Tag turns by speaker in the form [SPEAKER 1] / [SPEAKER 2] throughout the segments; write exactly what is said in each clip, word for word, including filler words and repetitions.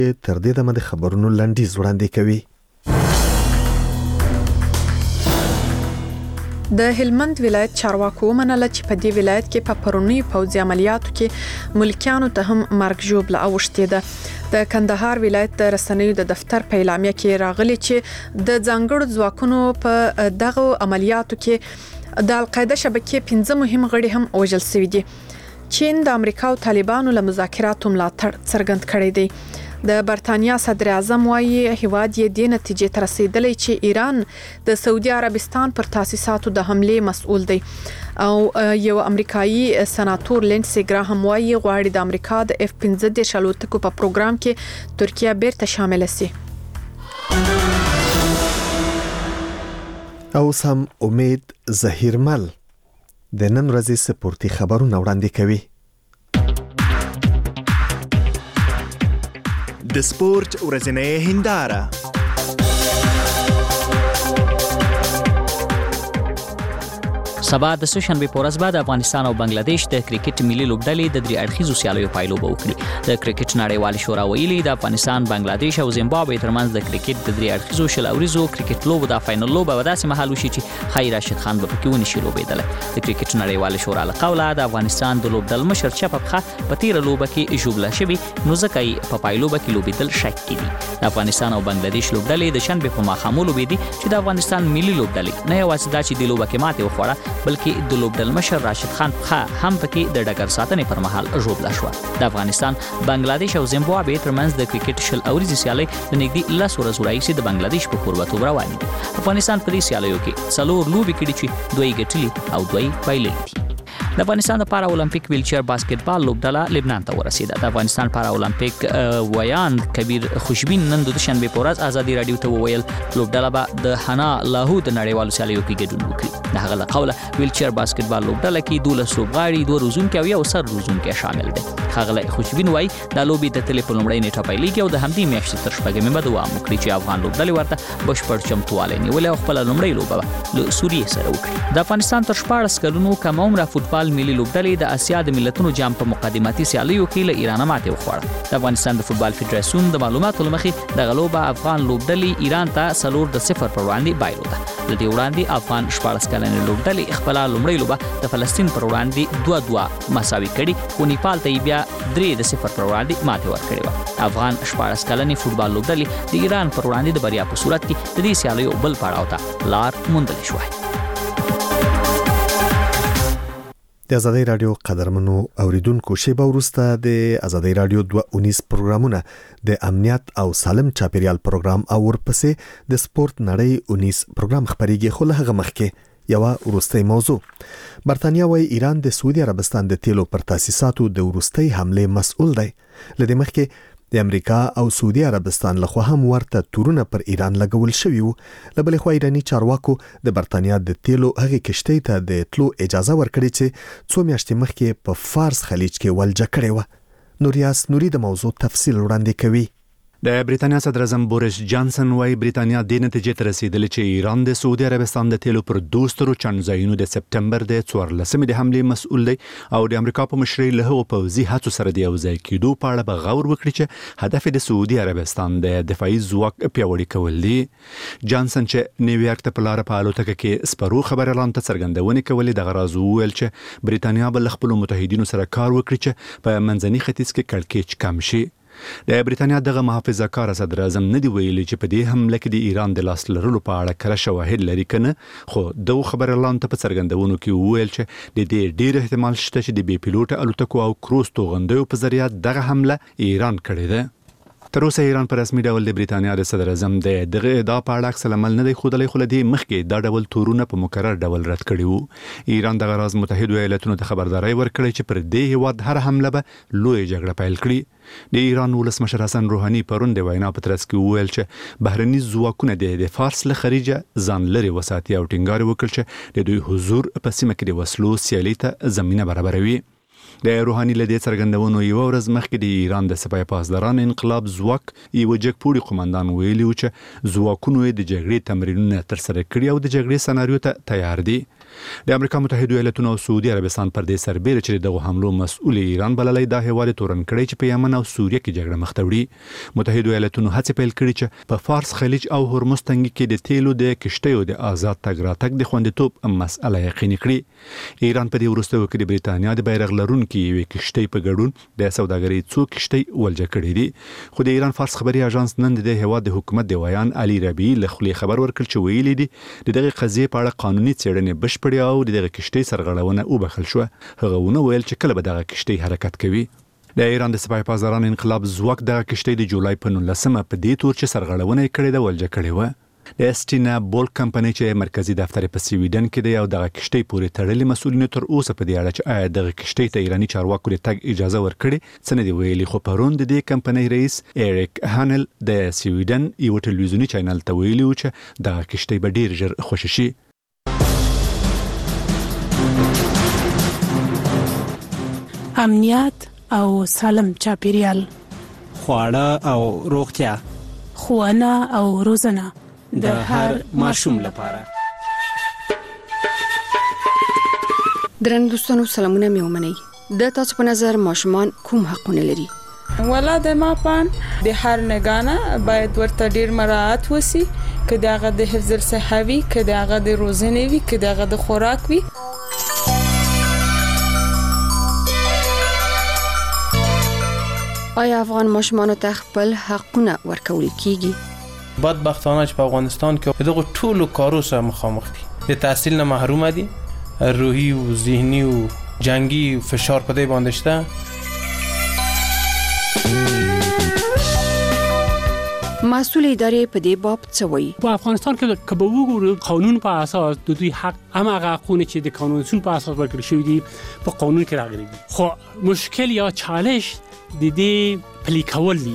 [SPEAKER 1] تر دې دمه د خبرونو لنډیز وړاندې کوي.
[SPEAKER 2] د هلمند ولایت چارواکو ومنله چې په دې ولایت کې په پرونی پوځي عملیاتو کې ملکیانو ته هم مرګ ژوبله اوښتې ده. د کندهار ولایت د رسنیو د دفتر په اعلامیه کې راغلي چې د ځانګړو ځواکونو په دغه عملیاتو کې د القاعده شبکې پنځه مهم غړي هم وژل شوي دي. چین د امریکا او طالبانو له مذاکراتو ملاتړ څرګند کړی دی. د برتانیا صدر اعظم وايي هیواد یې د نتیجې تر رسیدلی چې ایران د سعودي عربستان پر تاسیساتو د حمله مسؤل دی. او یو امریکایي سناتور لینسي ګراهم وايي غواړي د امریکا د اف پنځه دېرش الوتکو په پروګرام کې ترکیه بیرته شامل شي.
[SPEAKER 1] او سم امید زهیرمل د نن ورځې سپورتي خبرونه وړاندې کوي.
[SPEAKER 3] د سپورت ورځنۍ هنداره.
[SPEAKER 4] سبا د سوشنبه په ورځ بعد افغانستان او بنگلاديش د کرکټ ملي لوبډلې د درې اړخیزو سیالیو پایلوبه وکړي. د کرکټ نړیوال شورا ویلي د افغانستان، بنگلاديش او زیمبابوې ترمنځ د کرکټ د درې اړخیزو شل اوریزو کرکټ لوبو د فائنل لوبه په داسې مهال وشي چې خیر راشد خان به پکې ونشي لوبېدل. د کرکټ نړیوال شورا له قوله د افغانستان د لوبډل مشر چپخه په تیر لوبه کې جوړه شوی نو ځکه په پایلوبه کې لوبېدل شک کړي. د افغانستان او بنگلاديش لوبډلې د شنبه په ماښام لوبېدي چې د افغانستان ملي لوبډلې نه یوازې دا چې د لوبه کې ماته وخوړه بلکې د لوبډل مشر راشد خان خا هم پکې د ډګر ساتنې پر مهال ژوبله شو. د افغانستان، بنگلاديش او زیمبابوې ترمنځ د کرکټ شل اوریزې سیالي د نږدې لس ورځو راهیسې د بنگلاديش په کوربتوب روانې دي. افغانستان په دې سیالیو کې څلور لوبې کړې چې دوی ګټلې او دوی بایللې دي. د افغانستان د پارا اولمپیک ویلچر باسکټبال لوبډله لبنان ته ورسیده. د افغانستان پارا اولمپیک ویاند کبیر خوشبین نن د شنبه په ورځ ازادي رادیو ته وویل لوبډله به د حنا لاهو د نړیوالو سیالیو کې ګډون وکړي. د هغه له قوله ویلچر باسکټبال لوبډله کې دولس لوبغاړي، دوه روزونکي او یو سر روزونکي شامل دي. ښاغلی خوشبین وایي دا لوبې د تلې په لومړۍ نیټه پیلېږي او د همدې میاشتې تر شپږمې به دوام وکړي چې افغان لوبډلې ورته بشپړ چمتووالی نیولی او خپله لومړۍ لوبه به له سوریې سره وکړي. د افغانستان تر شپاړس کلونو کم عمره فوټبال ملي لوبډلې د اسیا د ملتونو جام په مقدماتي سیالیو کې له ایران ماتې وخوړه. د افغانستان د فوټبال فدراسیون د معلوماتو له مخې دغه لوبه افغان لوبډلې ایران ته څلور د صفر پر وړاندې بایلوده. له دې وړاندې افغان شپاړس کلنې لوبډلې خپله لومړۍ لوبه د فلسطین پر وړاندې دوه دوه مساوي کړي خو نیپال ته یې بیا درې د صفر پر وړاندې ماتې ورکړې وه. افغان شپاړس کلنې فوټبال لوبډلې د ایران پر وړاندې د بریا په صورت کې د دې سیالیو بل پړاو ته لار موندلی شوی.
[SPEAKER 1] د ازادي رادیو قدرمنو اوریدونکو شیبه وروسته د ازادي رادیو دوه اونیس پروګرامونه د امنیت او سالم چاپیریال پروګرام او ورپسې د سپورت نړۍ اونیس پروګرام خبريږي. خو له هغه مخکې یو وروستۍ موضوع. برتانیا وايي ایران د سعودي عربستان د تیلو پر تاسیساتو د وروستۍ حمله مسؤل دی. لدې مخکې د امریکا او سعودي عربستان لخوا هم ورته تورونه پر ایران لګول شوي وو. له بلې خوا ایراني چارواکو د برتانیا د تیلو هغې کشتۍ ته د تلو اجازه ورکړې چې څو میاشتې مخکې په فارس خلیج کې ولجه کړې وه. نوریاس نوري د موضوع تفصیل وړاندې کوي.
[SPEAKER 5] د بریتانیا صدر اعظم بوریس جانسن وايي برتانیا د نتیجې ته رسیدلې چې ایران د سعودي عربستان د تیلو پر دوسترو چنځایونو د سپتمبر د څوارلسمې د حملې مسؤل دی او د امریکا په مشرۍ له هغو پوځي هڅو سره د یو ځای کېدو په اړه به غور وکړي چې هدف د سعودي عربستان د دفاعي ځواک پیاوړي کول دي. جانسن چې نیویارک ته په لاره په الوتکه کې سپرو خبريالان ته څرګندونې کولې دغه راز وویل چې برتانیا به له خپلو متحدینو سره کار وکړي چې په منځني ختیځ کې کړکېچ کم شي. د برتانیا دغه محافظه کار صدر اعظم نه دی ویلي چې په دې حمله کې د ایران د لاس لرلو په اړه کره شواهد لري کنه، خو دغه خبريالان ته په څرګندونو کې وویل چې د دې ډیر احتمال شته چې د بي پیلوټ الوتکو او کروز توغندیو په ذریعہ دغه حمله ایران کړې ده. تر اوسه ایران په رسمي ډول د برتانیا د صدر اعظم د دغه ادعا په اړه عکس العمل نه دی ښودلی، خو له دې مخکې دا ډول تورونه په مکرر ډول رد کړي وو. ایران دغه راز متحدو ایالتونو ته خبرداری ورکړی چې پر دې هیواد هر حمله به لویه جګړه پیل کړي. د ایران ولسمشر حسن روحاني پرون د وینا په ترڅ کې وویل چې بهرني ځواکونه د فارس له خلیجه ځان لرې وساتي او ټینګار وکړ چې د دوی حضور په سیمه کې د وسلو سیالي ته زمینه برابروي. د روحاني له دې څرګندونو یو ورځ مخکې د ایران د سپاه پاسداران انقلاب ځواک یو جګپوړي قومندان ویلي و چې ځواکونو د جګړې تمرینونه ترسره کړي او د جګړې سناریو ته تیار دي. د امریکا متحده ایالاتونو او سعودي عربستان پر دې سربېره چې دغه حملو مسؤل ایران بللی دا هیواد تورن کړی چې په یمن او سوریه کې جګړه مخ ته وړي. متحده ایالاتونو هڅې پیل کړې چې په فارس خلیج او هرمز تنګي کې د تیلو د کشتیو د آزاد تګ راتګ د خوندیتوب مسأله یقیني کړي. ایران په دې وروستیو کې د بریتانیا د بیرغ لرونکي یوې کشتۍ په ګډون د سوداګرۍ څو کشتۍ ولجه کړې دي. خو د ایران فارس خبري اژانس نن د هیواد د حکومت د ویان علي ربیعي له خولې خبر ورکړ چې ویلي دي د دغه قضیې په اړه قانوني څېړنې بشپړې او د دغه کشتۍ سرغړونه وبخښل شوه. هغه ونه ویل چې کله به دغه کشتۍ حرکت کوي. د ایران د سپاه پاسداران انقلاب ځواک دغه کشتۍ د جولای په نولسمه په دې تور چې سرغړونه یې کړې ده ولجه کړې وه. د اسټینا بول کمپنۍ چې مرکزی دفتر په سویډن کې دی او دغه کشتۍ پورې تړلې مسؤلینو تر اوسه په دې اړه چې آیا دغه کشتۍ ته ایرانی چارواکو د تګ اجازه ورکړي څه نه دی ویلي. خو پرون د دې کمپنۍ رئیس ایریک هانل د سویډن یو ټلویزیونی چینل ته ویلي و چې دغه کشتۍ به ډیر ژر خوشی شي.
[SPEAKER 6] امنیت او سالم چاپیریال،
[SPEAKER 7] خواړه او روغتیا،
[SPEAKER 6] ښوونه او روزنه
[SPEAKER 7] د هر ماشوم لپاره.
[SPEAKER 8] درن دوستانو سلامونه مې ومنئ. د تاسو په نظر ماشومان کوم حقونه لري؟
[SPEAKER 9] ولادت ما پان د هر نگانه باید ورته ډیر مراعات وسی که دغه د حفظ الصحه وي، که دغه د روزنې وي، که دغه د خوراک وي.
[SPEAKER 8] آیا افغان ماشومانو ته خپل حقونه ورکول کیږي؟
[SPEAKER 10] بدبختانه چې په افغانستان کې دغه ټولو کارو سره مخامخ دي. د تحصیل نه محروم دي، روحي او ذهني او جنگي فشار په دې باندې شته.
[SPEAKER 8] مسؤل ادارې په دې باب څه وایي؟
[SPEAKER 11] په افغانستان کې که به وګورو قانون په اساس د دوی حق هماغه حقونه چې د قانون اصول په اساس ورکړل شوی دي په قانون کې راغلي دي. خو مشکل یا چالش د دې پلي کول دي.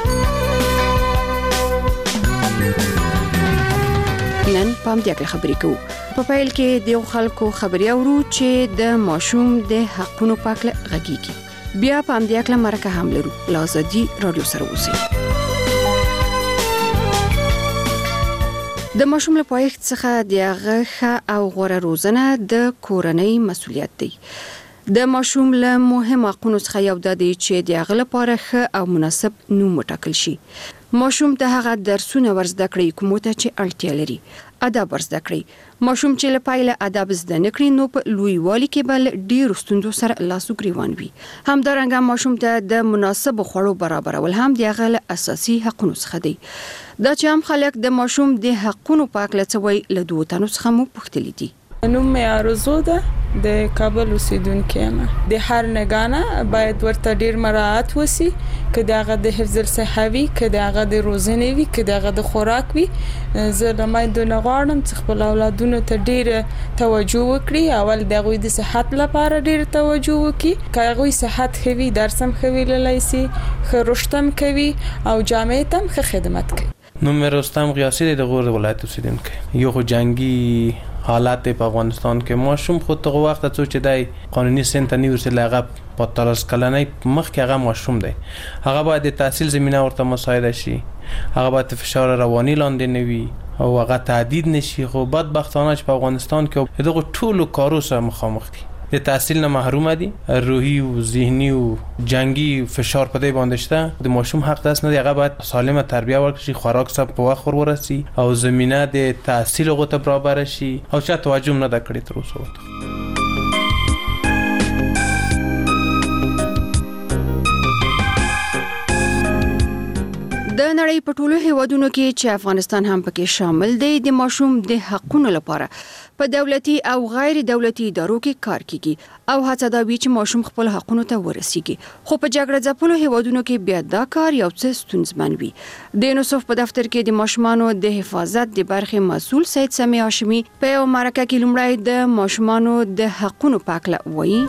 [SPEAKER 8] نن پام دې کړه خبرې کوو. په پیل کې د خلکو خبري اورو چې د ماشوم د حقونو پاکله غږیږي. بیا پام دې کړه مرکه هم لرو. لازدي رادیو سره اوسئ. د ماشوم له پایښت څخه د هغه او غوړه روزنه د کورنۍ مسولیت دی. د ماشوم له مهم حقونو څخه یو د دې چې د هغه لپاره ښه او مناسب نوم وټاکل شي. ماشوم ته هغه درسونه ورزده کړئ کوم ته چې اړتیا لري. ادب ورزده کړئ. ماشوم چې له پایله ادب زده نه کړي نو په لویوالي کې بل ډیر ستونزو سره لاس وګریوان وي. همدارنګه ماشوم ته د مناسب خوړو برابرول هم د هغه اساسي حقونو څخه دی. دا چې هم خلک د ماشوم د حقونو پاکله څوي له دوه تنو څخه مو پوښتلي دي.
[SPEAKER 9] نوم مې آرزو ده، د کابل اوسیدونکې یم. د هر نگانه باید ورته ډیر مراعات وسی که دغه د حفظ الصحه وي، که دغه د روزنې وي، که دغه د خوراک وي. زه له میندو غواړم چې خپل اولادونو ته ډیر توجه وکړي. اول دغه د صحت لپاره ډیر توجه وکړي. که هغه صحت خوي درس هم خوي لایسي، ښه رشتم کوي او جامعه تم ښه خدمت کوي.
[SPEAKER 10] نوم مې رستم غیاثی د غور ولایت اوسیدونکی. یو خو جنگي حالات په افغانستان کې ماشوم خود ته وخت ته چې دای قانوني سن ته نیورسي لغه په تلس کلنې مخ کې هغه ماشوم دی. هغه باید د تحصیل زمينه ورته مساعده شي. هغه باید فشار رواني لاندې نه وي او هغه تعدید نشي. خو بدبختانه چې په افغانستان کې دغه ټولو کارو سره مخامخ دي. د تحصیل نه محروم دي، روحي او ذهني او جنگي فشار په دې باندې شته. د ماشوم حق داس نه دی، هغه باید سالمه تربیه ورکړي، خوراک سم په وخت ورسي او زمينه د تحصیل غوته برابر شي او چا توجه نه کړی تر اوسه.
[SPEAKER 8] د نړۍ په ټولو هیوادونو کې چې افغانستان هم پکې شامل دی د ماشوم د حقونو لپاره په دولتي او غیر دولتي ادارو کې کار کیږي او هڅه دا وی چې ماشوم خپل حقونو ته ورسیږي. خو په جګړه ځپلو هیوادونو کې بیا دا کار یو څه ستونزمن وي. د یونیسف په دفتر کې د ماشومانو د حفاظت د برخې مسؤل سید سمی هاشمي په یو مرکه کې لومړی د ماشومانو د حقونو پاکله وایي.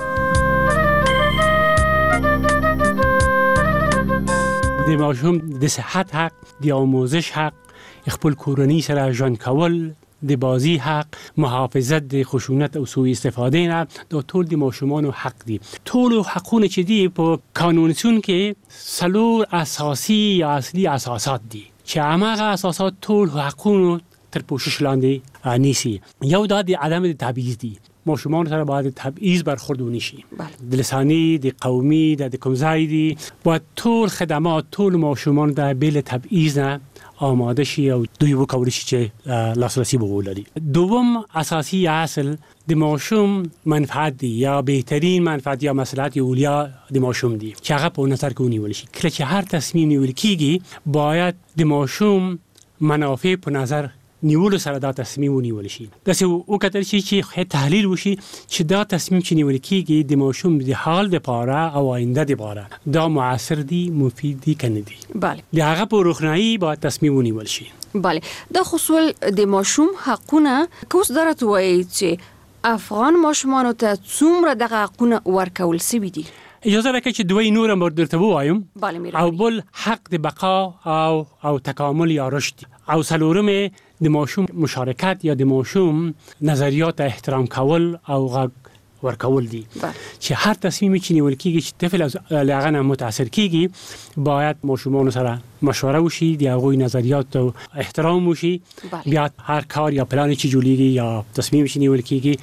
[SPEAKER 11] د ماشوم د صحت حق، د آموزش حق، خپل کورنۍ سره ژوند کول، د بازی حق، محافظت د خشونت او سوء استفاده نه، دا ټول د ماشومانو حق دي. ټول حقونه چې دي په قانونسون کې څلور اساسي یا اصلي اساسات دي چې هغه اساسات ټول حقونو تر پوشش لاندې نیسی. یو دا د عدم تبعیض دی، ماشومان سره باید تبعیض برخورد ونشي. د لسانی، د قومي، د کومځای دی، باید ټول خدمات ټول ماشومان د بل تبعیض نه آماده شي او دوی وکولای شي چې لاسرسی به ولري. دوم اساسي اصل د ماشوم منفعت دی یا بهترین منفعت یا مصلحت اولیا د ماشوم دی چې هغه په نظر کې ونیول شي. کله چې هر تصمیم نیول کیږي باید د ماشوم منافع په نظر نیول سره دا تصمیم ونیول شي. داسې وکتل شي چې تحلیل وشي چې دا تصمیم چې نیول کیږي د ماشوم د حال د پاره او آینده د پاره دا موثر دی، مفید دی کنه دی.
[SPEAKER 8] بله.
[SPEAKER 11] د هغه په روښنايي باید تصمیم ونیول شي.
[SPEAKER 8] بله. د خصوص د ماشوم حقونه کوس درته وایي چې افغان ماشومانو ته څومره دغه حقونه ورکول سوي دي؟
[SPEAKER 11] اجازه راکړئ چې دوی نور هم درته ووایم.
[SPEAKER 8] بله.
[SPEAKER 11] او بل حق د بقا او او تکامل یا رشد، او څلورمه د ماشوم مشارکت یا د ماشوم نظریات احترام کول او غږ ورکول دي. چې هر تصمیم چې نیول کیږي چې طفل از هغه نه متاثر کیږي باید ماشومان سره مشوره وشي، د هغوی نظریات او احترام وشي. بیا هر کار یا پلان چې جوړیږي یا تصمیم چې نیول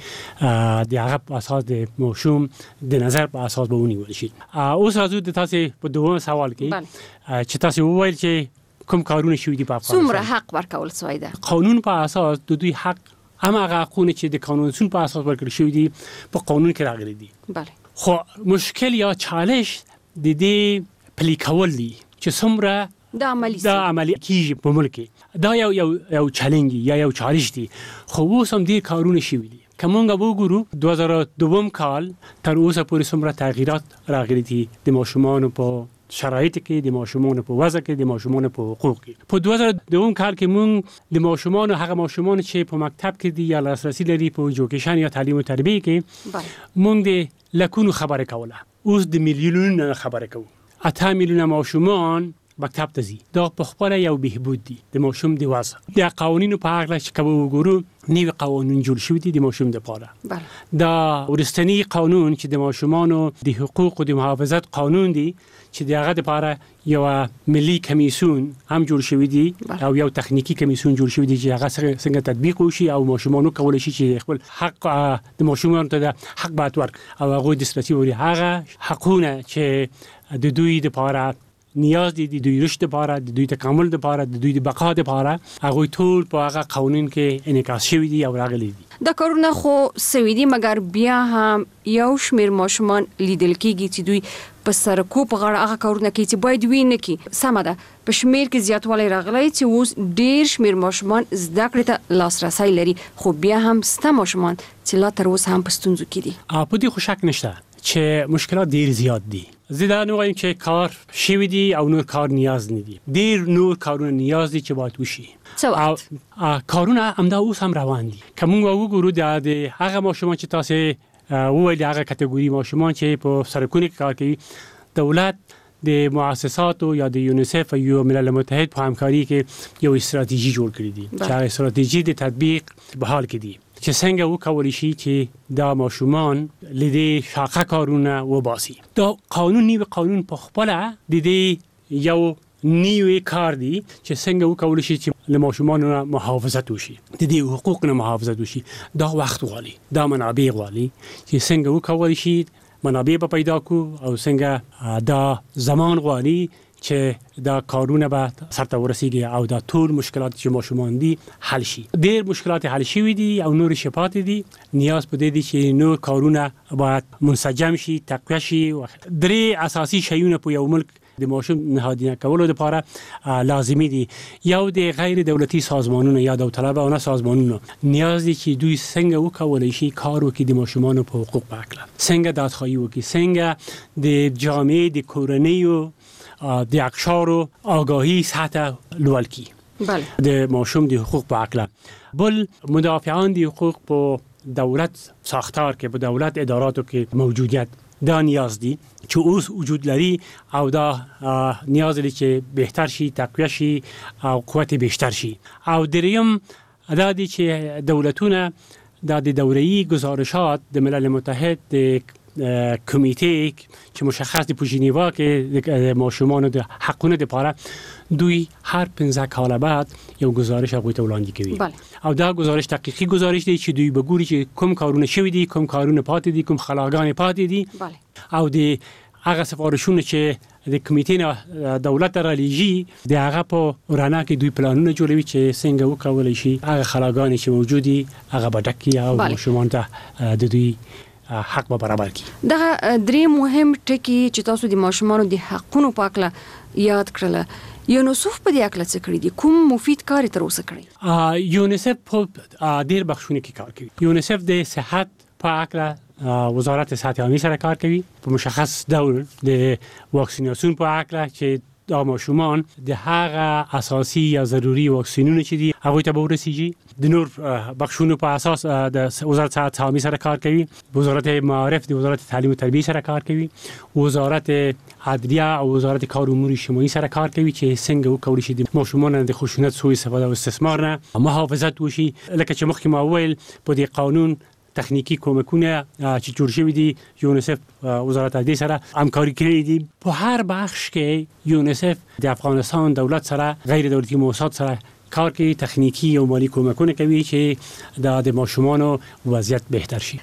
[SPEAKER 11] کیږي د هغه په اساس د ماشوم د نظر په اساس به ونیول شي. اوس راځو د تاسو په دوه سوال کې چې تاسو وویل چې کوم کارونه شوي دي په افغانستان.
[SPEAKER 8] څومره حق ورکول شوی دی؟
[SPEAKER 11] قانون په اساس د دوی حق هم هغه حقونه چې د قانون په اساس ورکړل شوی دي په قانون کې راغلي دي.
[SPEAKER 8] بله.
[SPEAKER 11] خو مشکل یا چالش د دې پلي کول دي چې څومره
[SPEAKER 8] دا عملی
[SPEAKER 11] دا عملی کیږي په ملک کې. دا یو یو یو چالش یا یو چالش دی. خو اوس هم ډیر کارونه شوي دي. کومه وګورو دوه زره دوه کال تر اوسه پورې څومره تغییرات راغلي دي د ماشومان په شرایط کې، د ماشومان په وضع کې، د ماشومان په حقوق کې. په دوه زره دوه کال کې مونږ د ماشومان هغه ماشومان چې په مکتب کې دي یا لاسرسي لري په ایجوکیشن یا تعلیم او تربیه کې مونږ د لکونو خبره کوله. اوس د میلیونونو خبره کوو. اته میلیونه ماشومان مکتب ته ځي. دا په خپل یو بهبود دی د ماشوم د وضع. د قوانینو په اړه چې کوم وګورو نوی قوانین جوړ شوي دي د ماشوم لپاره.
[SPEAKER 8] بله.
[SPEAKER 11] دا ورستنی قانون چې د ماشومانو د حقوق او د محافظت قانون دی چې د هغه لپاره یو ملي کمیسیون هم جوړ شوی دی او یو تخنیکی کمیسیون جوړ شوی دی چې هغه څنګه تطبیق وشي او ماشومانو کولای شي چې خپل حق د ماشومانو ته د حق بات ورک او هغه د دسترسي وري هغه حقونه چې د دوی لپاره نیاز دي، د دوی رشد لپاره، د دوی تکامل لپاره، د دوی د بقا لپاره هغه ټول په هغه قانون کې انعکاس شوی دي او راغلي دي.
[SPEAKER 8] دا کارونه خو سوي دي مګر بیا هم یو شمیر ماشومان لیدل کېږي چې دوی په سرکو په غاړه هغه کارونه کوي چې باید وي نه کی. سمه ده، په شمیر کې زیاتوالی راغلی چې اوس ډیر شمیر ماشومان زده کړې ته لاسرسی لري، خو بیا هم سته ماشومان چې لا تر اوسه هم په ستونزو کې دي.
[SPEAKER 11] په دې خو شک نشته چې مشکلات ډیر زیات دي. زه دا نه وایم چې کار شوی دی او نور کار نیاز نه دي. ډیر نور کارونه نیاز دي چې باید وشي. او کارونه همدا اوس هم روان دي. که موږ وګورو د هغه ماشومان چې تاسو وویل هغه کټګوري ماشومان چې په سرکونو کې کار کوي، دولت د مؤسساتو یا د یونیسف او یو ملل متحد په همکاري کې یو استراتیژي جوړ کړې دي چې هغه استراتیژي د تطبیق په حال کې دي چې څنګه وکولای شي چې دا ماشومان لیدي شاقه کارونه وباسي. دا قانون نیو قانون په خپل د دې یو نیوی کار دی چې څنګه وکولای شي چې له ماشومانو محافظت وشي، د دې حقوقو محافظت وشي. دا وخت غواړي، دا منابع غواړي چې څنګه وکولای شي منابع به پیدا کو او څنګه دا زمان غواړي چې دا کارونه به سرته ورسیږي او دا ټول مشکلات چې ماشومان دي حل شي. ډېر مشکلات حل شوي دي او نور شپات دي. نیاز په دې دي چې نور کارونه باید منسجم شي، تقویه شي. درې اساسي شیونه په یو ملک د ماشوم نهادینه کولو لپاره لازمي دي. یو د غیر دولتي سازمانونو یا داوطلبانه سازمانونو نیاز دي چې دوی څنګه وکولای شي کار وکړي د ماشومانو په حقوق په اړه، څنګه دادخواهي وکړي، څنګه د جامعې د کورنیو د اقشارو آگاهی سطح لوړ کی.
[SPEAKER 8] بله.
[SPEAKER 11] د ماشوم د حقوق په اړه. بل مدافعان د حقوق په دولت ساختار کې، په دولت اداراتو کې موجودیت دا نیاز دي چې اوس وجود لري او دا نیاز لري چې بهتر شي، تقویه شي او قوت بیشتر شي. او دریم دا دي چې دولتونه دا د دوره‌ای گزارشات د ملل متحد د کمیته چې مشخص دی په ژنیوا کې د ماشومانو د حقونو لپاره دوی هر پنځه کاله بعد یو گزارش هغوی ته وړاندې کوي
[SPEAKER 8] بله.
[SPEAKER 11] او دا گزارش تحقیقي گزارش دی چې دوی به ګوري چې کوم کارونه شوي دي، کوم کارونه پاتې دي، کوم خلاګانې پاتې دي
[SPEAKER 8] بله.
[SPEAKER 11] او د هغه سفارشونه چې د کمیټې نه دولت را لیږي د هغه په رڼا کې دوی پلانونه جوړوي چې څنګه وکولای شي هغه خلاګانې چې موجودي هغه به ډک کړي او ماشومان ته د دوی حق به برابر کړي.
[SPEAKER 8] دغه درې مهم ټکي چې تاسو د ماشومانو د حقونو په اړه یاد کړل، یونیسف په دې اړه څه کړی دي؟ کوم مفید کار تر اوسه کړی؟
[SPEAKER 11] یونیسف په ډېر بخښونه کې کار کوي. یونیسف د صحت په اړه وزارت صحت عامه سره کار کوي په مشخص ډول د واکسیناسیون په اړه چې دا ماشومان د هغه اساسي یا ضروري واکسینونه چې دي هغه ته به ورسیږي. د نور بخښونو په اساس د وزارت صحت عامه سره کار کوي، وزارت معارف د وزارت تعلیم او تربیه سره کار کوي، وزارت عدلیه او وزارت کار امور اجتماعي سره کار کوي چې څنګه وکړي چې د ماشومان د خشونت، سوء استفاده او استثمار نه محافظت وشي. لکه چې مخکې ما وویل په دې قانون تخنیکی کومکونه چې جوړ شوي دي یونیسف وزارت عدلیه سره همکاري کړې دي. په هر بخش کې یونیسف د افغانستان دولت سره غیر دولتي مؤسسات سره کار کوي، تخنیکی او مالی کومکونه کوي چې د ماشومانو وضعیت بهتر شي.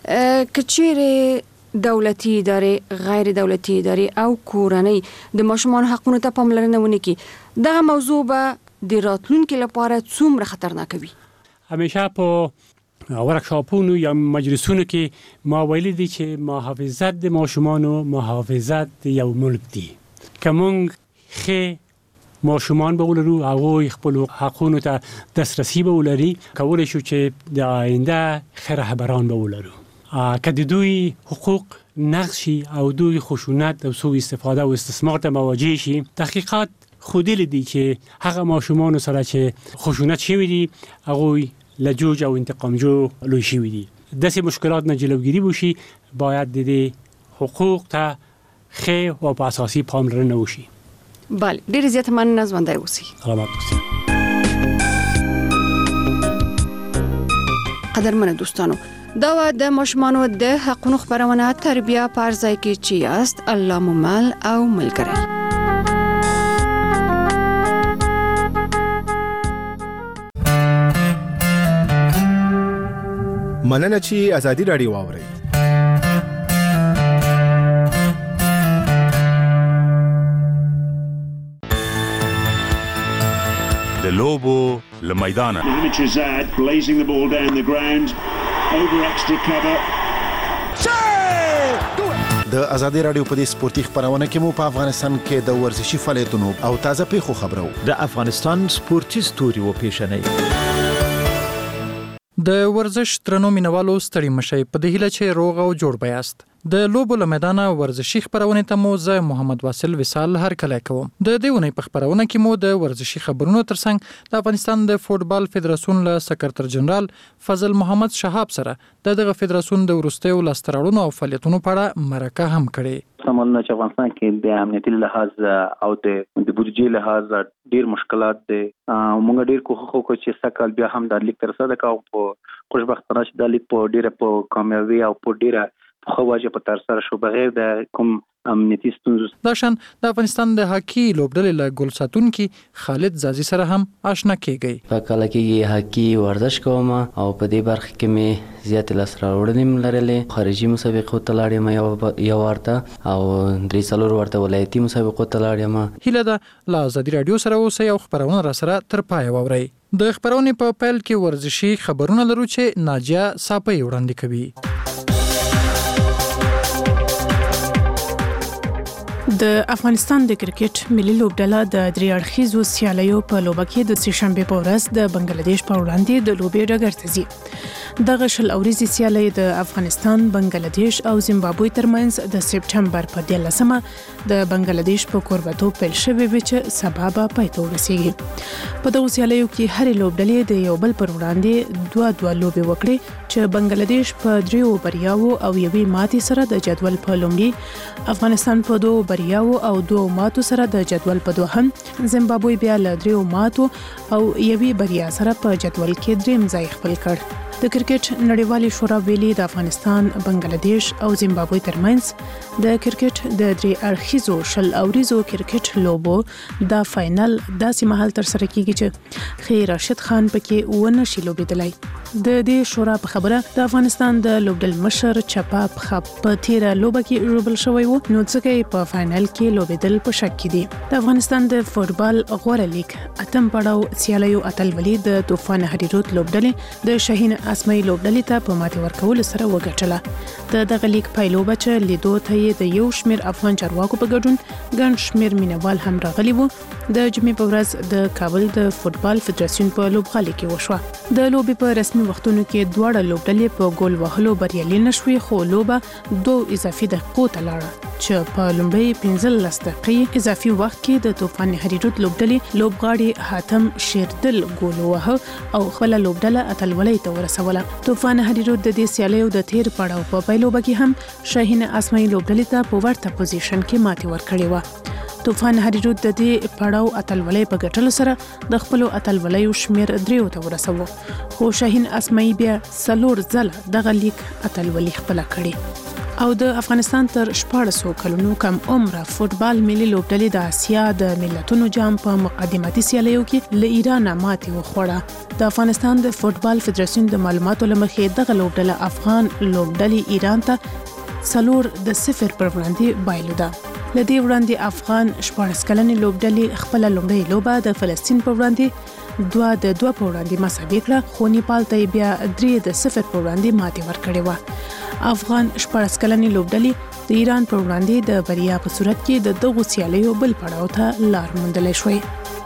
[SPEAKER 8] کچېره دولتي ادارې، غیر دولتي ادارې او کورنۍ د ماشومان حقونو ته پاملرنه ونه کړي، دا موضوع به د راتلونکي لپاره څومره خطرناک وي؟
[SPEAKER 11] همیشه په ورکشاپونو یا مجلسونو کې ما ویلي دي چې محافظت د ماشومانو محافظت یو ملک دی. که موږ ښه ماشومان به ولرو، هغوی خپل حقونو ته دسترسی به ولري، کولی شو چې د آینده ښه رهبران به ولرو. که د دوی حقوق نقض شي او دوی خشونت او سوء استفاده او استثمار ته مواجه شي، تحقیقات ښودلي دي چې هغه ماشومانو سره چې خشونت شوي دي هغوی لجوج او انتقام جو لوی شوي دي. داسې مشکلات نه جلوگیری وشي، باید د دې حقوق ته ښه او په اساسي پاملرنه وشي.
[SPEAKER 8] بله، ډېر زیات مننه، ژوندی اوسئ.
[SPEAKER 11] سلامت اوسئ.
[SPEAKER 8] قدرمنو دوستانو، دا و د ماشومانو د حقونو خبرونه تربیه پر ځای کې چې یاست الله مو مل او ملګری.
[SPEAKER 3] مننه چې ازادي راډیو واورئ.
[SPEAKER 12] د لوبو له میدانه blazing the ball down the ground over extra cover.
[SPEAKER 13] د ازادي راډیو په دې سپورتي خبرونه کې مو په افغانستان کې د ورزشي فعالیتونو او تازه پیښو خبرو
[SPEAKER 14] د افغانستان سپورتي ستوري و پیښنې
[SPEAKER 15] د ورزش ترنو مینوالو ستړي مشي په دې هیله چې روغ او جوړ بیاست. د لوبو له میدانه ورزشي خبرونه ته مو زه محمد واصل وصال هر کله کوم. د دې ونې په خبرونه کې مو د ورزشي خبرونو ترڅنګ د افغانستان د فوتبال فدراسیون له سکرټر جنرال فضل محمد شهاب سره د دغه فدراسیون د ورستیو لاستراړونو او فعالیتونو په اړه مرکه هم کړې.
[SPEAKER 16] سمونه چې افغانستان کې د امنیتي لحاظ او د د بودیجې لحاظ ډیر مشکلات دي. موږ ډیر کوښښ وکړو چې سکهال بیا هم د لیک تر څنګ کاو په خوشبختانه چې د لیک په ډیره په کامیابی او په ډیره خو واجب په تر سره شو بغیر د کوم امنیتي ستونزو.
[SPEAKER 15] دا شان د افغانستان د هاکی لوبډلې له ګول ساتونکي خالد زازي سره هم آشنا کیږي.
[SPEAKER 17] په کله کې هاکی ورزش کوم او په دې برخه کې مې زیات لاسره وړاندې لرلې. خارجي مسابقو ته لاړم یو یو ورته او درې څلور ورته ولایتي مسابقو ته لاړم.
[SPEAKER 15] هیله ده لا ازادي رادیو سره اوسئ او خبرونه را سره تر پای واورئ. د خبرونې په پیل کې ورزشي خبرونه لرو چې ناجیه صاپي وړاندې کوي.
[SPEAKER 6] د افغانستان د کرکټ ملي لوبډله د درې اړخیزو سیالیو په لوبه کې د سهشنبه په ورځ د بنگلاديش په وړاندې د لوبې ډګر ته ځي. دغه شل اوريزي سیالي د افغانستان، بنگلاديش او زیمبابوې ترمنځ د سپټمبر په دیارلسمه د بنگلاديش په کوربتوب پیل شوې و چې سبا به پای ته ورسیږي. په دغه سیالیو کې هرې لوبډلې د یو بل پر وړاندې دوه دوه لوبې وکړې چې بنگلاديش په دریو بریاو او یوې ماتې سره د جدول په لومړي، افغانستان په دوه بریاو او دوه ماتو سره د جدول په دوهم، زیمبابوې بیا له دریو ماتو او یوې بریا سره په جدول کې دریم ځای خپل کړ. د کرکټ نړیوالې شورا ویلي د افغانستان، بنگلاديش او زیمبابوې ترمنځ د کرکټ د درې اړخیزو شل اوریزو کرکټ لوبو د فائنل داسې مهال تر سره کیږي چې خیر راشد خان پکې ونه شي لوبېدلی. د دې شورا په خبره د افغانستان د لوبډل مشر چپا په تیره لوبه کې ژوبل شوی وو، نو ځکه په فائنل کې لوبېدل په شک کې دي. د افغانستان د فوتبال غوړه لیګ اتم پړاو سیالیو اتلولي د طوفان هریروت لوبډلې د شاهین اسماعي لوبډلې ته په ماتې ورکول سره وګټله. د دغه لیګ پایلوبه چې لیدو ته یې د یو شمیر افغان چارواکو په ګډون ګڼ شمیر مینوال هم راغلي وو. د جمعې په ورځ د کابل د فوتبال فدراسیون په لوبغالي کې وشوه. د لوبې په رسمي وختونو کې دواړه لوبډلې په ګول وهلو بریالي نشوي، خو لوبه دوه اضافي دقیقو ته لاړه چې په لومړۍ پنځلس دقیقې اضافي وخت کې د طوفان هریروت لوبډلې لوبغاړي حاتم شیردل ګول وهه او خپل لوبډله اتلولۍ ته ورسوله. طوفان هریروت د دې سیالیو د تیر پړاو په پایلوبه کې هم شاهین اسماعي لوبډلې ته په ورته پوزیشن کې ماتې ورکړې و. طوفان هریروت د دې پړاو اتلولۍ په ګټلو سره د خپل اتلولیو شمیر دریو ته ورسوه، خو شاهین اسماعي بیا څلور ځله دغه لیګ اتلولي خپل کړي. او د افغانستان تر شپاړسو کلونو کم عمره فوتبال ملي لوبډلې د آسیا د ملتونو جام په مقدماتي سیالیو کې له ایران ماتې وخوړه. د افغانستان د فوتبال فدراسیون د معلوماتو لمخې دغه لوبډله افغان لوبډلې ایران ته څلور د صفر پر وړاندې بایلوده. لدې وړاندې افغان شپاړس کلنې لوبډلې خپل لومړی لوبه د فلسطین په وړاندې دوه د دوه په وړاندې مساوي کړه، خو نیپال ته بیا درې د صفر په وړاندې ماتې ورکړې و. افغان شپاړس کلنې لوبډلې د ایران په وړاندې د بریا په صورت کې د دغو سیالیو بل پړاو ته لار موندلی شوی.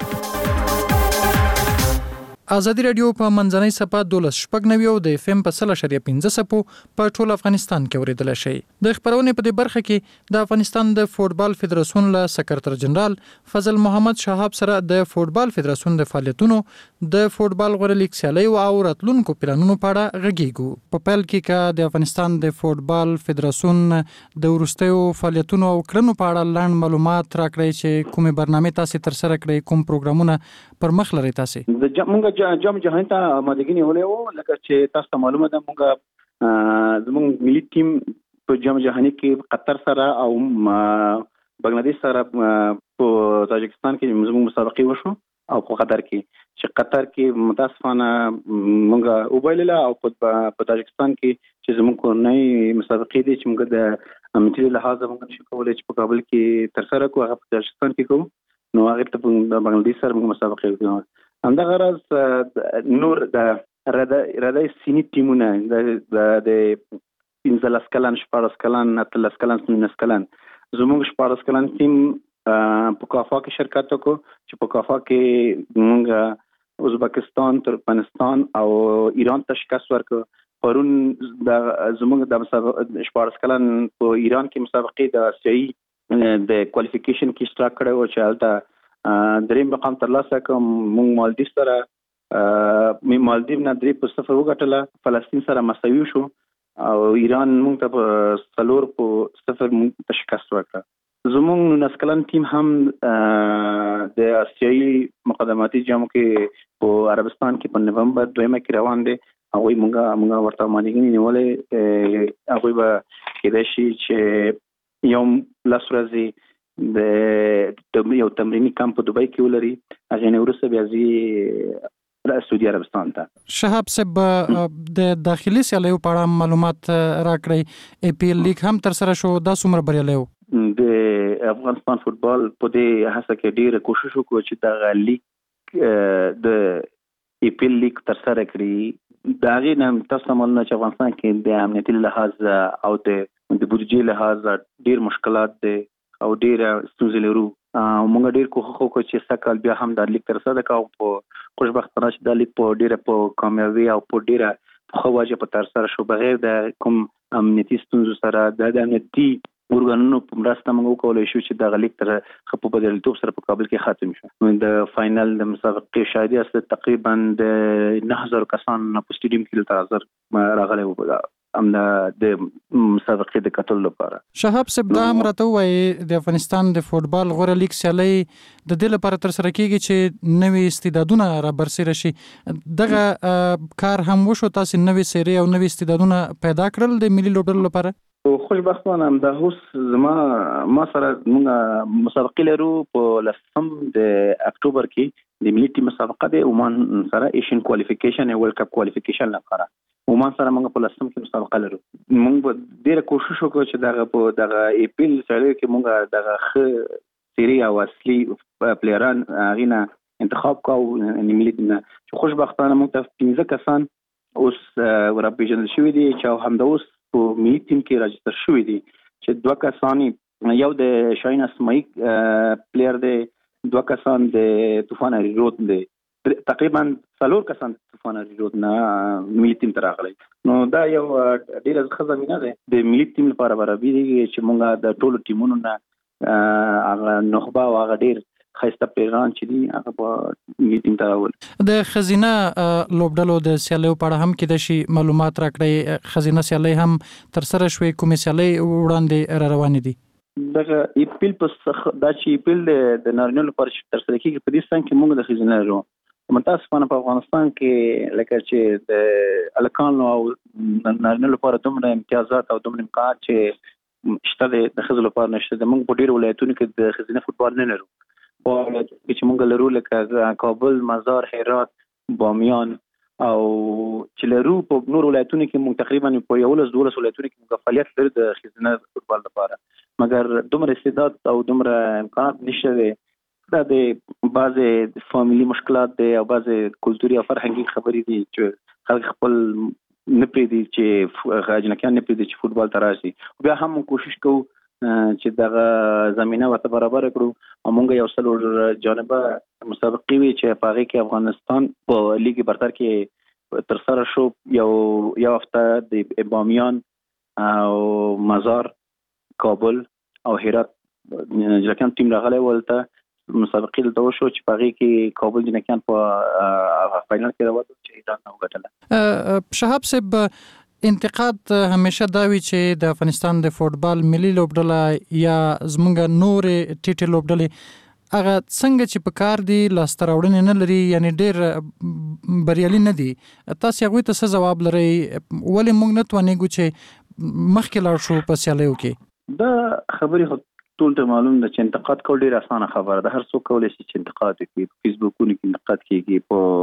[SPEAKER 15] ازادي رادیو په منځنۍ صفه دولس شپږ نوي او د اف ام په سل اشاریه پنځه صفو په ټول افغانستان کې اوریدل شي. د خبرونې په دې برخه کې د افغانستان د فوتبال فدراسیون له سکرټر جنرال فضل محمد شهاب سره د فوتبال فدراسیون د فعالیتونو، د فوتبال غوړه لیګ سیالیو او راتلونکو پلانونو په اړه غږیږو. په پیل کې کا د افغانستان د فوتبال فدراسیون د ورستیو فعالیتونو او کړنو په اړه لاندې معلومات راکړئ چې کومه برنامه تاسو تر سره کړئ، کوم پروګرامونه پر مخ لري تاسو.
[SPEAKER 16] د جام جهان ته آمادګي نیولې وو، لکه چې تاسو ته معلومه ده موږ زموږ ملي ټیم په جام جهاني کې قطر سره او بنگلاديش سره په تاجکستان کې زموږ مسابقه وشو او په قطر کې چې قطر کې متاسفانه موږ وبایلله او په تاجکستان کې چې زموږ کورنۍ مسابقه دي چې موږ د امنیتي لحاظ موږ نشو کولای چې په کابل کې تر سره کوو، هغه په تاجکستان کې کوو، نو هغه ته په بنگلاديش سره موږ مسابقه وکړو. همدا غرض نور د ردای سینی ټیمونه د د پنځلس کلن شپاړس کلن اتلس کلن نولس کلن زموږ شپاړس کلن ټیم په کافا کې شرکت وکړو چې په کافا کې موږ ازبکستان، ترکمنستان او ایران ته شکست ورکړو. پرون د زموږ د شپاړس کلن په ایران کې مسابقې د آسیایي د کوالیفیکیشن کې اشتراک کړی و چې هلته دریم مقام ترلاسه کوم. موږ مالدیف سره مالدیف نه درې په صفر وګټله، فلسطین سره مساوي شو او ایران موږ ته په څلور په صفر موږ ته شکست ورکړه. زموږ نولس کلن ټیم هم د آسیایي مقدماتي جام کې په عربستان کې په نومبر دویمه کې روان دي. هغوی موږ موږ ورته آمادګي نیولې، هغوی به کېدای شي چې یو لس ورځې د یو تمرینی کمپ په دوبۍ کې ولري، هغه نه ورسره بیا ځي سعودي عربستان ته.
[SPEAKER 15] شهاب صاحب د داخلي سیالیو په اړه معلومات راکړئ. ای پی ایل لیګ هم تر سره شو، دا څومره بریالی و؟
[SPEAKER 16] د افغانستان فوتبال په دې هڅه کې ډېر کوشش وکړو چې دا لیګ د ای پی ایل لیګ تر سره کړي. دا غي نه تاسو معلومه چې افغانستان کې د امنیتي لحاظ او د بودیجې لحاظ ډېر مشکلات دي او ډېر ستونزې لرو. موږ ډېر کوښښ وکړو چې سکهال بیا هم د لیګ تر سره کاو. په خوشبختانه چې د لیګ په ډېره په کامیابی او په ډېره خو واجب تر سره شو بغیر د کوم امنیتي ستونزو سره. د امنیتي ورګانونو په مرسته موږ وکولای شو چې د لیګ تر خپل بدلتوب سره په کابل کې ختم شو. د فائنل د مسابقې شاهدي است تقریبا د نه هزار کسان په سټیډیم کې تر حاضر راغلي وو. ام د مسابقې د کتل لپاره.
[SPEAKER 15] شهاب صاحب دا هم راته وایي د افغانستان د فوتبال غوړه لیګ سیالي د دې لپاره تر سره کیږي چې نوې استعدادونه را برسېره شي. دغه کار هم وشو، تاسو نوې سری او نوې استعدادونه پیدا کړل د ملي لوبډلو لپاره؟
[SPEAKER 16] خوشبختانه هم د اوس زما ما سره موږ مسابقې لرو په لسم د اکتوبر کې د ملي ټیم مسابقه د عمان سره ایشین کوالیفیکیشن او ورلد کپ کوالیفیکیشن لپاره عمان سره موږ په لسم کې مسابقه لرو. موږ ډېر کوشش وکړو چې دغه په دغه اپریل سره کې موږ دغه خ سری او اصلي پلیران غینا انتخاب کوو ملي ټیم. چې خوشبختانه موږ ته پنځه کسان اوس ورپېژندل شوي دي چې همدا اوس په ملي ټیم کې راجستر شوي دي، چې دوه کسان یو د شاهین اسماعیل پلیر دی، دوه کسان د طوفان اریرود دی، تقریبا څلور کسان طوفان اریرود نه ملي ټیم ته راغلي. نو دا یو ډېره ښه زمینه ده د ملي ټیم لپاره برابرېږي چې موږ د ټولو ټیمونو نه هغه نخبه او هغه ډېر خاصه پیران چې دي هغه په ملي ټیم ته راول.
[SPEAKER 15] د خزینه لوبډلو د سیالیو په اړه هم کې د شي معلومات راکړئ. خزینه سیالي هم تر سره شوې، کومې سیالي وړاندې را روانې دي؟
[SPEAKER 16] دغه اپریل په دا چې اپریل د نارینه لپاره تر سره کېږي په دې ستان کې موږ د خزینه لرو. متاسفانه په افغانستان کې لکه چې د الکانو او نارینه لپاره دومره امتیازات او دومره امکانات چې شته د ښځو لپاره نشته. د موږ په ډېرو ولایتونو کې د خزینه فوټبال نه لرو. په ولایتونو کې چې موږ لرو لکه کابل، مزار، هرات، بامیان او چې لرو په نور ولایتونو کې موږ تقریبا په یولس دولس ولایتونو کې موږ فعالیت لرو د خزینه فوټبال لپاره، مګر دومره استعداد او دومره امکانات نشته دی. دا د بعضې فامیلي مشکلات دی او بعضې کلتوري او فرهنګي خبرې دي چې خلک خپل نه پرېږدي چې اجنکیان نه پرېږدي چې فوټبال ته راشي. بیا هم موږ کوشش کوو چې دغه زمینه ورته برابر کړو او موږ یو څلور جانبه مسابقې وي چې په هغې کې افغانستان په لیګ برتر کې ترسره شو. یو یو هفته د بامیان او مزار، کابل او هرات جنکیان ټیم راغلی ولته مسابقې دلته وشو چې په هغې کې کابل جنکیان په فاینل کې راووتل چې ایران نه وګټله.
[SPEAKER 15] شهاب صاحب، انتقاد همیشه دا وي چې د افغانستان د فوټبال ملي لوبډله یا زمونږ نورې ټیټې لوبډلې هغه څنګه چې په کار دي لاسته راوړنې نه لري، یعنی ډېر بریالي نه دي. تاسو هغوی ته څه ځواب لرئ؟ ولې موږ نه توانېږو چې مخکې لاړ شو په سیالیو کې؟
[SPEAKER 16] دا خبرې ټول ته معلوم ده چې انتقاد کول ډېره اسانه خبره ده. هر څوک کولی شي چې انتقاد وکړي. په فیسبوکونو کې انتقاد کېږي،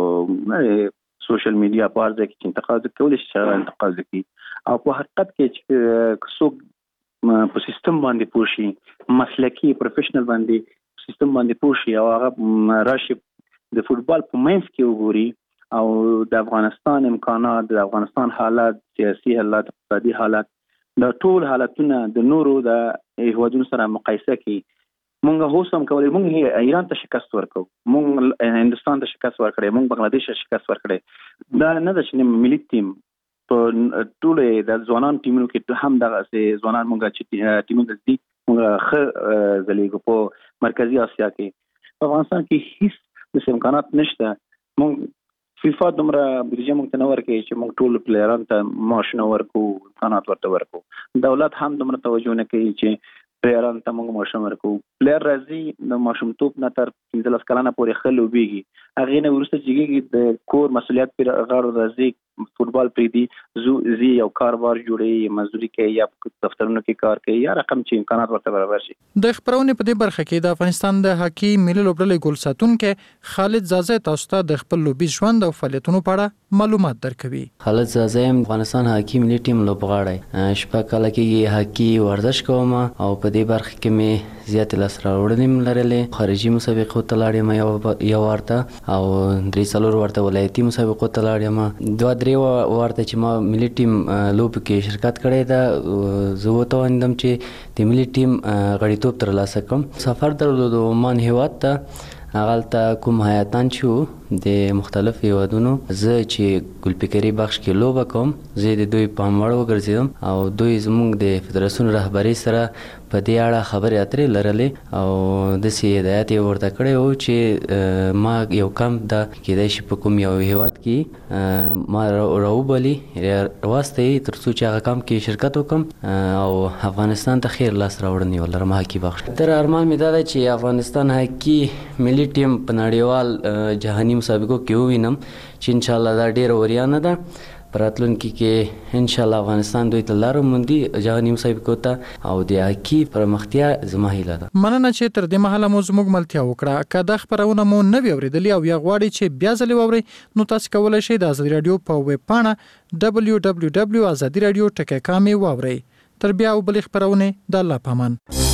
[SPEAKER 16] په سوشل میډیا په هر ځای کې چې انتقاد کولی شي چې انتقاد وکړي. او په حقیقت کې چې څوک په سیستم باندې پوه شي، مسلکي پروفیشنل باندې سیستم باندې پوه شي او هغه راشي د فوټبال په منځ کې وګوري او د افغانستان امکانات، د افغانستان حالات، سیاسي حالات، اقتصادي حالات، دا ټول حالتونه د نورو د هیوادونو سره مقایسه کړي. مونږ اوس هم کولی، مونږ ایران ته شکست ورکړو، مونږ هندوستان ته شکست ورکړی، مونږ بنگلادیش ته شکست ورکړی. دا نه ده چې ملي ټیم په ټولې د ځوانان ټیمونو کې هم دغسې ځوانان مونږ چې ټیمونه دي مونږ ښه ځلیږو. په مرکزي اسیا کې په افغانستان کې هیڅ داسې امکانات نشته. مونږ فیفا دومره بودیجه موږ ته نه ورکوي چې موږ ټولو پلیرانو ته معاشونه ورکړو، امکانات ورته ورکړو. دولت هم دومره توجه نه کوي چې پلیرانو ته موږ معاش ورکړو. پلیر راځي د ماشومتوب نه تر پنځلس کلنه پورې ښه لوبېږي، هغې نه وروسته چې کېږي د کور مسؤلیت پرې غاړه راځي، فوټبال پرېږدي، ځي یو کاروبار جوړوي، مزدوري کوي یا دفترونو کې کار کوي یا رقم چې امکانات ورته برابر شي.
[SPEAKER 15] د خپرونې په دې برخه کې د افغانستان د هاکي ملي لوبډلې ګول ساتونکی خالد زازی تاسو ته د خپل لوبي ژوند او فعالیتونو په اړه معلومات درکوي.
[SPEAKER 17] خالد زازی افغانستان هاکي ملي ټیم لوبغاړی، شپږ کاله کېږي هاکي ورزش کوم او په دې برخه کې مې زیاتې لاسته راوړنې لرلې. خارجي مسابقو ته لاړم یو ورته او درې څلور ورته ولایتي مسابقو ته لاړم. دوه درې ورته چې ما ملي ټیم لوبو کې شرکت کړی ده، زه وتوانېدم چې د ملي ټیم غړیتوب ترلاسه کړم. سفر درلود عمان هېواد ته، هغلته کوم حیاتان چې وو د مختلف هیوادونو زه چې ګلپیکري بخش کې لوبه کوم زه د دوی په مړ وګرځیدم او دوی زموږ د فدراسیون رهبری سره په دې اړه خبرې اترې لرلې او د سي هدایت ورته کړی و چې ما یو کم د کېدای شي په کوم یو هیواد کې ما راوبلي واسطه ترڅو چې هغه کم کې شرکت وکم او افغانستان ته خیر لاس راوړنی ولرم هاکی بخش تر ارمان مې دا ده چې افغانستان هاکی ملي ټیم په نړیوال جهاني مسابقو کې ووینم چې ان شاء الله دا ډیره وریانه ده پراتلونکي کې ان شاء الله افغانستان دوی ته لارو موندي جهاني مسابقو ته او د هاکی پرمختیا زما هیله ده.
[SPEAKER 15] مننه چې تر دې مهاله مو زموږ ملتیا وکړه. که دا خبرونه مو نه وي اوریدلې او یا غواړئ چې بیا ځلې واورئ نو تاسو کولی شئ د ازادي راډیو په ویب پاڼه دبلیو دبلیو دبلیو ازادي راډیو ټکی کام واورئ. تر بیا او بلې خبرونه د الله پامان.